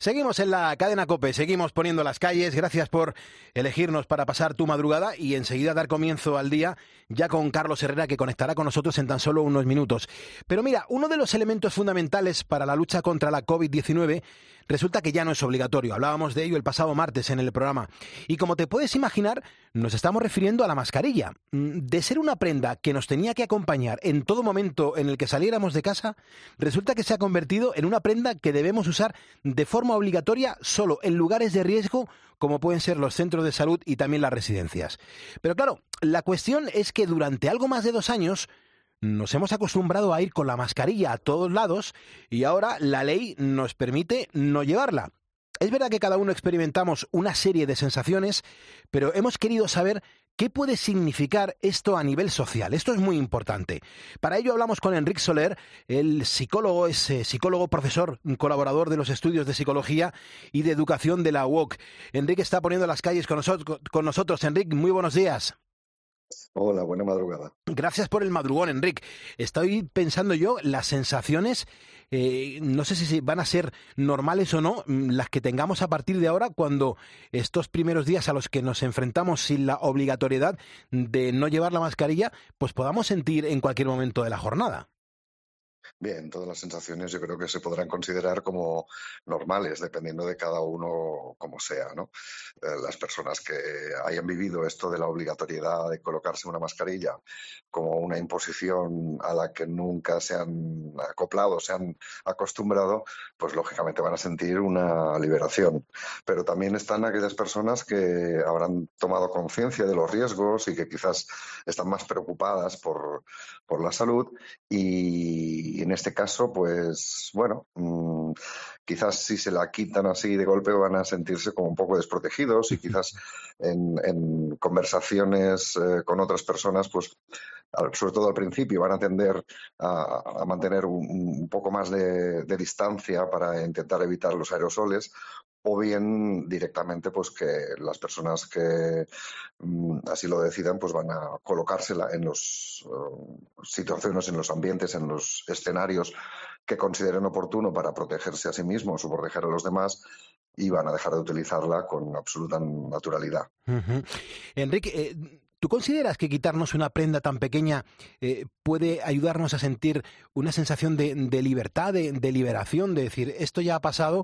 Seguimos en la cadena COPE, seguimos poniendo las calles. Gracias por elegirnos para pasar tu madrugada y enseguida dar comienzo al día ya con Carlos Herrera, que conectará con nosotros en tan solo unos minutos. Pero mira, uno de los elementos fundamentales para la lucha contra la COVID-19 resulta que ya no es obligatorio. Hablábamos de ello el pasado martes en el programa. Y como te puedes imaginar, nos estamos refiriendo a la mascarilla. De ser una prenda que nos tenía que acompañar en todo momento en el que saliéramos de casa, resulta que se ha convertido en una prenda que debemos usar de forma obligatoria solo en lugares de riesgo, como pueden ser los centros de salud y también las residencias. Pero claro, la cuestión es que durante algo más de 2 años nos hemos acostumbrado a ir con la mascarilla a todos lados y ahora la ley nos permite no llevarla. Es verdad que cada uno experimentamos una serie de sensaciones, pero hemos querido saber qué puede significar esto a nivel social. Esto es muy importante. Para ello hablamos con Enric Soler, el psicólogo, es psicólogo, profesor, colaborador de los estudios de psicología y de educación de la UOC. Enric está poniendo las calles con nosotros. Enric, muy buenos días. Hola, buena madrugada. Gracias por el madrugón, Enric. Estoy pensando yo, las sensaciones, no sé si van a ser normales o no, las que tengamos a partir de ahora, cuando estos primeros días a los que nos enfrentamos sin la obligatoriedad de no llevar la mascarilla, pues podamos sentir en cualquier momento de la jornada. Bien, todas las sensaciones yo creo que se podrán considerar como normales, dependiendo de cada uno como sea, ¿no? Las personas que hayan vivido esto de la obligatoriedad de colocarse una mascarilla como una imposición a la que nunca se han acoplado, se han acostumbrado, pues lógicamente van a sentir una liberación. Pero también están aquellas personas que habrán tomado conciencia de los riesgos y que quizás están más preocupadas por la salud y en este caso, pues bueno, quizás si se la quitan así de golpe van a sentirse como un poco desprotegidos y quizás en conversaciones con otras personas, pues sobre todo al principio van a tender a mantener un poco más de distancia para intentar evitar los aerosoles, o bien directamente pues que las personas que así lo decidan pues van a colocársela en los situaciones, en los ambientes, en los escenarios que consideren oportuno para protegerse a sí mismos o proteger a los demás, y van a dejar de utilizarla con absoluta naturalidad. Enrique, ¿tú consideras que quitarnos una prenda tan pequeña puede ayudarnos a sentir una sensación de libertad, de liberación, de decir, esto ya ha pasado,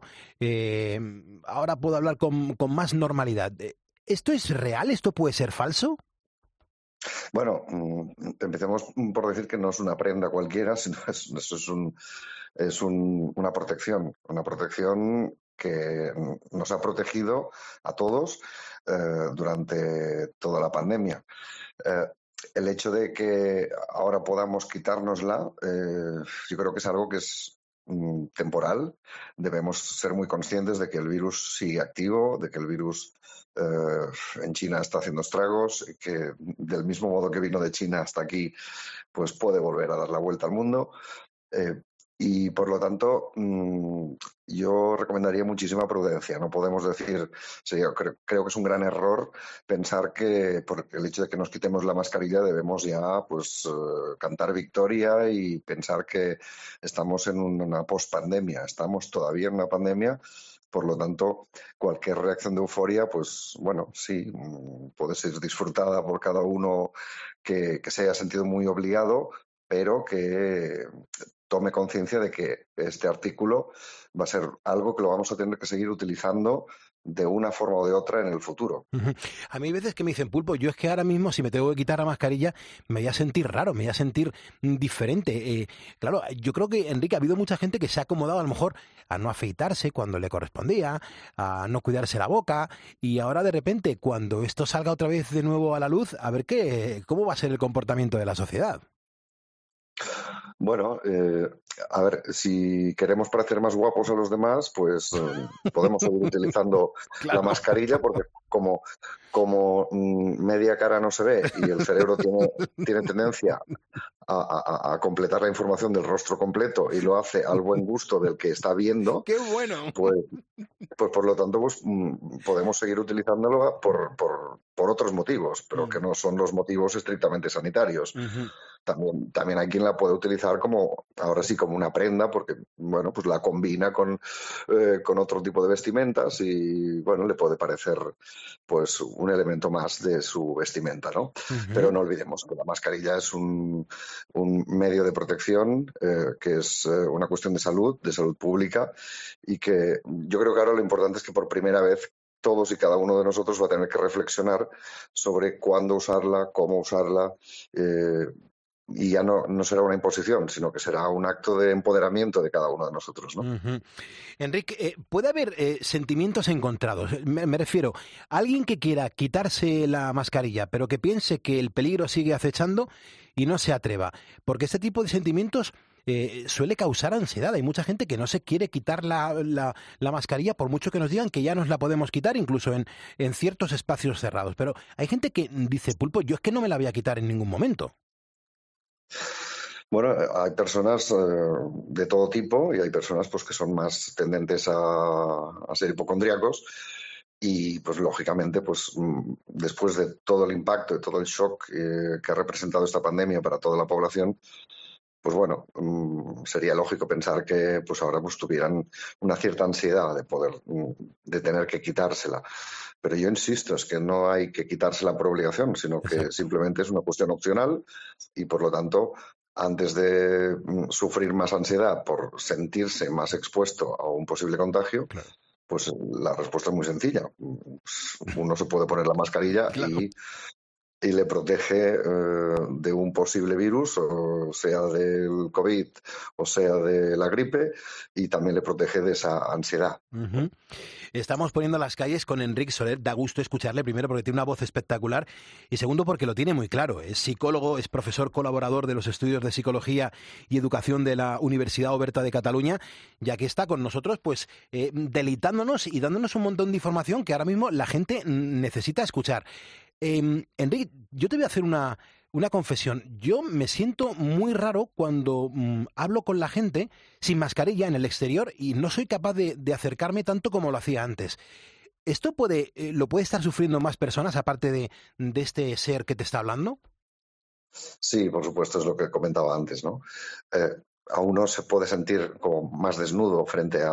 ahora puedo hablar con más normalidad? ¿Esto es real? ¿Esto puede ser falso? Bueno, empecemos por decir que no es una prenda cualquiera, sino una protección que nos ha protegido a todos durante toda la pandemia. El hecho de que ahora podamos quitárnosla, yo creo que es algo que es temporal. Debemos ser muy conscientes de que el virus sigue activo, de que el virus en China está haciendo estragos, que del mismo modo que vino de China hasta aquí, pues puede volver a dar la vuelta al mundo. Y por lo tanto, yo recomendaría muchísima prudencia. No podemos decir, creo que es un gran error pensar que por el hecho de que nos quitemos la mascarilla debemos ya pues cantar victoria y pensar que estamos en una pospandemia. Estamos todavía en una pandemia. Por lo tanto, cualquier reacción de euforia, pues bueno, sí, puede ser disfrutada por cada uno que se haya sentido muy obligado, pero que tome conciencia de que este artículo va a ser algo que lo vamos a tener que seguir utilizando de una forma o de otra en el futuro. A mí hay veces que me dicen, Pulpo, yo es que ahora mismo si me tengo que quitar la mascarilla me voy a sentir raro, me voy a sentir diferente. Claro, yo creo que, Enrique, ha habido mucha gente que se ha acomodado a lo mejor a no afeitarse cuando le correspondía, a no cuidarse la boca, y ahora de repente cuando esto salga otra vez de nuevo a la luz, a ver cómo va a ser el comportamiento de la sociedad. Bueno, a ver, si queremos parecer más guapos a los demás, pues podemos seguir utilizando Claro. la mascarilla, porque como media cara no se ve y el cerebro tiene tendencia a completar la información del rostro completo y lo hace al buen gusto del que está viendo, ¡Qué bueno! pues por lo tanto pues podemos seguir utilizándolo por otros motivos, pero que no son los motivos estrictamente sanitarios. también hay quien la puede utilizar como, ahora sí, como una prenda, porque, bueno, pues la combina con otro tipo de vestimentas y, bueno, le puede parecer, pues, un elemento más de su vestimenta, ¿no? Pero Ujú. no olvidemos que la mascarilla es un medio de protección, que es una cuestión de salud pública, y que yo creo que ahora lo importante es que por primera vez todos y cada uno de nosotros va a tener que reflexionar sobre cuándo usarla, cómo usarla, eh, y ya no será una imposición, sino que será un acto de empoderamiento de cada uno de nosotros, ¿no? Ujú. Enrique, puede haber sentimientos encontrados. Me refiero, alguien que quiera quitarse la mascarilla, pero que piense que el peligro sigue acechando y no se atreva. Porque este tipo de sentimientos suele causar ansiedad. Hay mucha gente que no se quiere quitar la mascarilla, por mucho que nos digan que ya nos la podemos quitar, incluso en ciertos espacios cerrados. Pero hay gente que dice, Pulpo, yo es que no me la voy a quitar en ningún momento. Bueno, hay personas de todo tipo y hay personas pues que son más tendentes a ser hipocondríacos y pues lógicamente pues después de todo el impacto, de todo el shock que ha representado esta pandemia para toda la población, pues bueno, sería lógico pensar que pues ahora pues tuvieran una cierta ansiedad de poder, de tener que quitársela. Pero yo insisto, es que no hay que quitársela por obligación, sino que Exacto. simplemente es una cuestión opcional y por lo tanto, antes de sufrir más ansiedad por sentirse más expuesto a un posible contagio, Claro. pues la respuesta es muy sencilla. Uno se puede poner la mascarilla Claro. y le protege de un posible virus, o sea del COVID o sea de la gripe, y también le protege de esa ansiedad. Ujú. Estamos poniendo las calles con Enric Soler. Da gusto escucharle, primero porque tiene una voz espectacular y segundo porque lo tiene muy claro. Es psicólogo, es profesor colaborador de los estudios de psicología y educación de la Universidad Oberta de Cataluña, ya que está con nosotros pues deleitándonos y dándonos un montón de información que ahora mismo la gente necesita escuchar. Enrique, yo te voy a hacer una confesión. Yo me siento muy raro cuando hablo con la gente sin mascarilla en el exterior y no soy capaz de acercarme tanto como lo hacía antes. ¿Esto lo puede estar sufriendo más personas aparte de este ser que te está hablando? Sí, por supuesto, es lo que comentaba antes, ¿no? Eh, a uno se puede sentir como más desnudo frente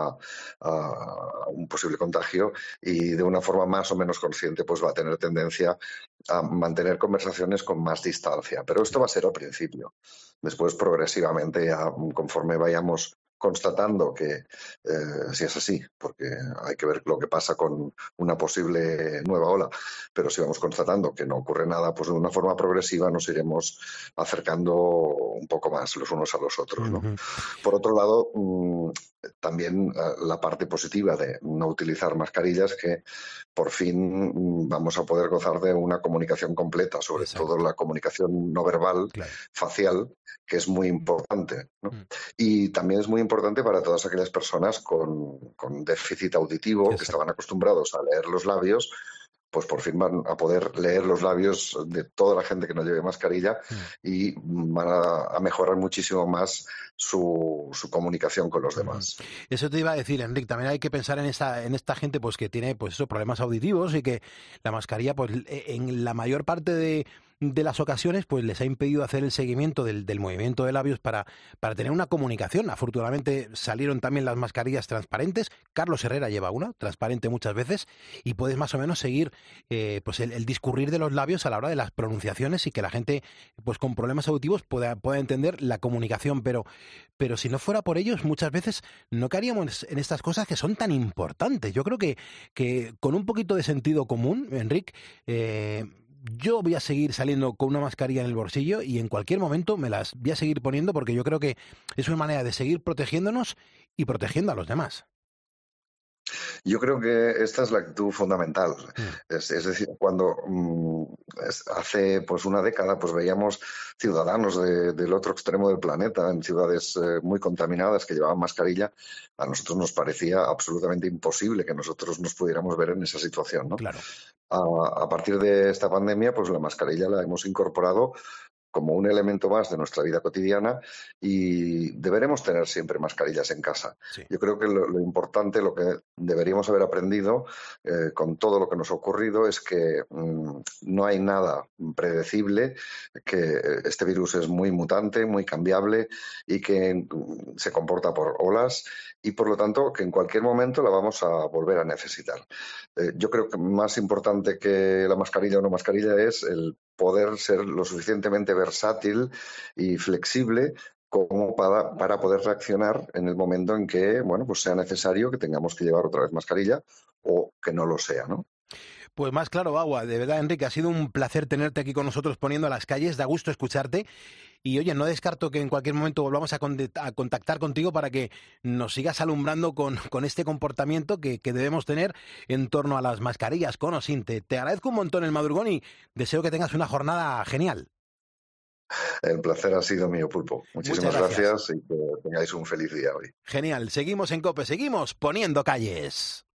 a un posible contagio y de una forma más o menos consciente pues va a tener tendencia a mantener conversaciones con más distancia. Pero esto va a ser al principio. Después, progresivamente, ya conforme vayamos constatando que si es así, porque hay que ver lo que pasa con una posible nueva ola, pero si vamos constatando que no ocurre nada, pues de una forma progresiva nos iremos acercando un poco más los unos a los otros, ¿no? Ujú. Por otro lado, también la parte positiva de no utilizar mascarillas, que por fin vamos a poder gozar de una comunicación completa, sobre todo Exacto, la comunicación no verbal, claro. facial, que es muy importante, ¿no? Mm. Y también es muy importante para todas aquellas personas con déficit auditivo que estaban Exacto. acostumbrados a leer los labios, pues por fin van a poder leer los labios de toda la gente que no lleve mascarilla Mm. y van a mejorar muchísimo más su comunicación con los Ujú. demás. Eso te iba a decir, Enrique, también hay que pensar en esta gente pues que tiene pues eso, problemas auditivos y que la mascarilla pues en la mayor parte de las ocasiones pues les ha impedido hacer el seguimiento del movimiento de labios para tener una comunicación. Afortunadamente salieron también las mascarillas transparentes. Carlos Herrera lleva una, transparente muchas veces, y puedes más o menos seguir pues el discurrir de los labios a la hora de las pronunciaciones y que la gente pues con problemas auditivos pueda entender la comunicación, pero si no fuera por ellos, muchas veces no caeríamos en estas cosas que son tan importantes. Yo creo que con un poquito de sentido común, Enrique, yo voy a seguir saliendo con una mascarilla en el bolsillo y en cualquier momento me las voy a seguir poniendo porque yo creo que es una manera de seguir protegiéndonos y protegiendo a los demás. Yo creo que esta es la actitud fundamental. Mm. Es decir, cuando hace pues una década pues veíamos ciudadanos del otro extremo del planeta, en ciudades muy contaminadas, que llevaban mascarilla, a nosotros nos parecía absolutamente imposible que nosotros nos pudiéramos ver en esa situación, ¿no? Claro. A partir de esta pandemia, pues la mascarilla la hemos incorporado como un elemento más de nuestra vida cotidiana y deberemos tener siempre mascarillas en casa. Sí. Yo creo que lo importante, lo que deberíamos haber aprendido con todo lo que nos ha ocurrido es que no hay nada predecible, que este virus es muy mutante, muy cambiable y que se comporta por olas y por lo tanto que en cualquier momento la vamos a volver a necesitar. Yo creo que más importante que la mascarilla o no mascarilla es el poder ser lo suficientemente versátil y flexible como para poder reaccionar en el momento en que, bueno, pues sea necesario que tengamos que llevar otra vez mascarilla o que no lo sea, ¿no? Pues más claro, agua. De verdad, Enrique, ha sido un placer tenerte aquí con nosotros poniendo a las calles. Da gusto escucharte. Y oye, no descarto que en cualquier momento volvamos a contactar contigo para que nos sigas alumbrando con este comportamiento que debemos tener en torno a las mascarillas, con o sin. Te agradezco un montón el madrugón y deseo que tengas una jornada genial. El placer ha sido mío, Pulpo. Muchas Muchísimas gracias. gracias y que tengáis un feliz día hoy. Genial. Seguimos en COPE, seguimos poniendo calles.